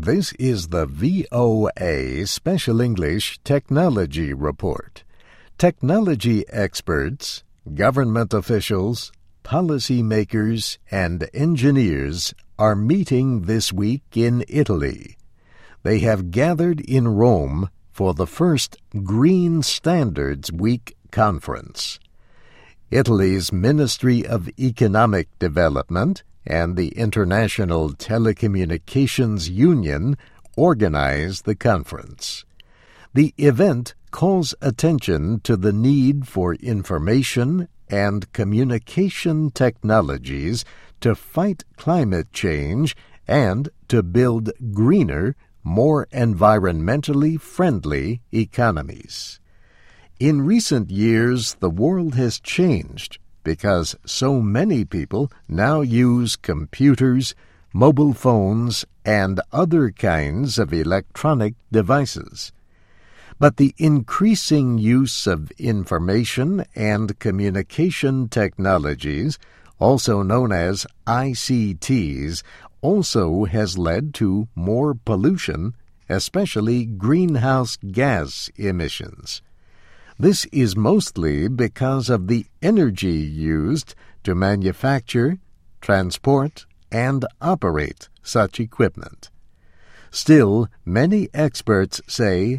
This is the VOA Special English Technology Report. Technology experts, government officials, policymakers, and engineers are meeting this week in Italy. They have gathered in Rome for the first Green Standards Week conference. Italy's Ministry of Economic Development and the International Telecommunications Union organized the conference. The event calls attention to the need for information and communication technologies to fight climate change and to build greener, more environmentally friendly economies. In recent years, the world has changed because so many people now use computers, mobile phones, and other kinds of electronic devices. But the increasing use of information and communication technologies, also known as ICTs, also has led to more pollution, especially greenhouse gas emissions. This is mostly because of the energy used to manufacture, transport, and operate such equipment. Still, many experts say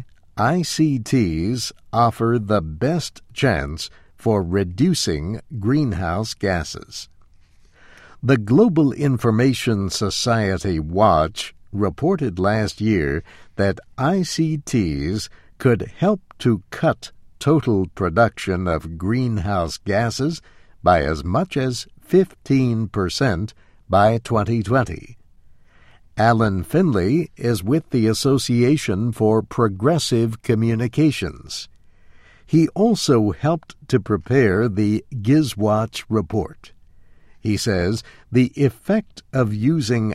ICTs offer the best chance for reducing greenhouse gases. The Global Information Society Watch reported last year that ICTs could help to cut total production of greenhouse gases by as much as 15% by 2020. Alan Finley is with the Association for Progressive Communications. He also helped to prepare the GizWatch report. He says the effect of using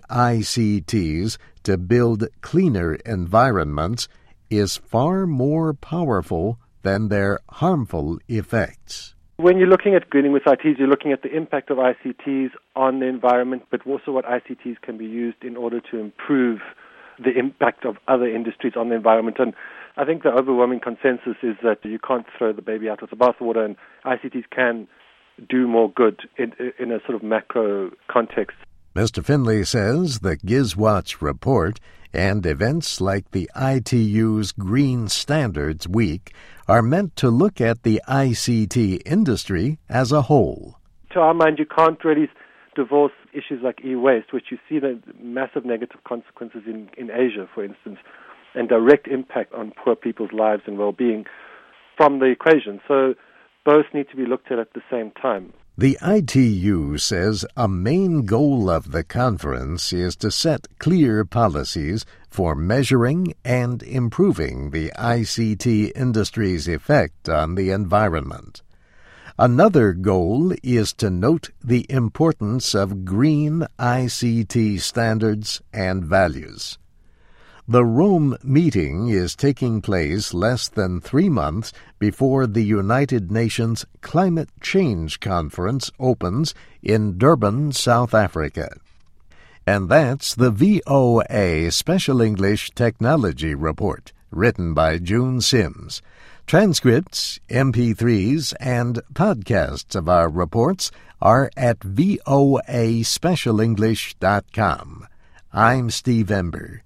ICTs to build cleaner environments is far more powerful than their harmful effects. When you're looking at greening with ICTs, you're looking at the impact of ICTs on the environment, but also what ICTs can be used in order to improve the impact of other industries on the environment. And I think the overwhelming consensus is that you can't throw the baby out with the bathwater, and ICTs can do more good in a sort of macro context. Mr. Finley says the GizWatch report and events like the ITU's Green Standards Week are meant to look at the ICT industry as a whole. To our mind, you can't really divorce issues like e-waste, which you see the massive negative consequences in Asia, for instance, and direct impact on poor people's lives and well-being from the equation. So both need to be looked at the same time. The ITU says a main goal of the conference is to set clear policies for measuring and improving the ICT industry's effect on the environment. Another goal is to note the importance of green ICT standards and values. The Rome meeting is taking place less than 3 months before the United Nations Climate Change Conference opens in Durban, South Africa. And that's the VOA Special English Technology Report, written by June Sims. Transcripts, MP3s, and podcasts of our reports are at voaspecialenglish.com. I'm Steve Ember.